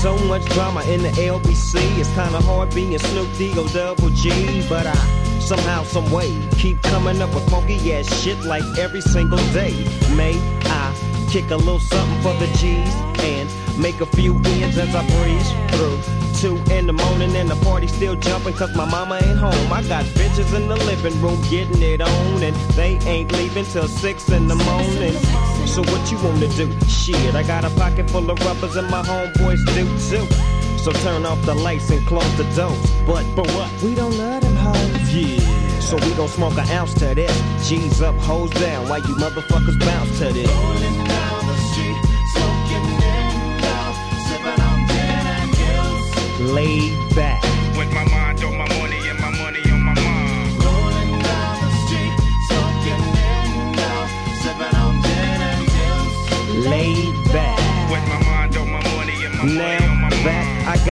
So much drama in the LBC. It's kinda hard being Snoop D-O double G, but I somehow, some way keep coming up with funky ass shit like every single day. May I kick a little something for the G's and make a few ends as I breeze through 2 in the morning and the party still jumping cause my mama ain't home. I got bitches in the living room getting it on and they ain't leaving till 6 in the morning. So what you wanna do? Shit, I got a pocket full of rubbers and my homeboys do too. So turn off the lights and close the doors. But what? We don't love them hoes. Yeah. So we gon' smoke an ounce to this. G's up, hoes down, while you motherfuckers bounce to this. Rolling down the street, smoking in out, sipping on gin and gills. Laid back. With my mind on my money and my money on my mind. Rolling down the street, smoking in out, sipping on gin and gills. Laid back. With my mind on my money and my money Now on my back, mind. I got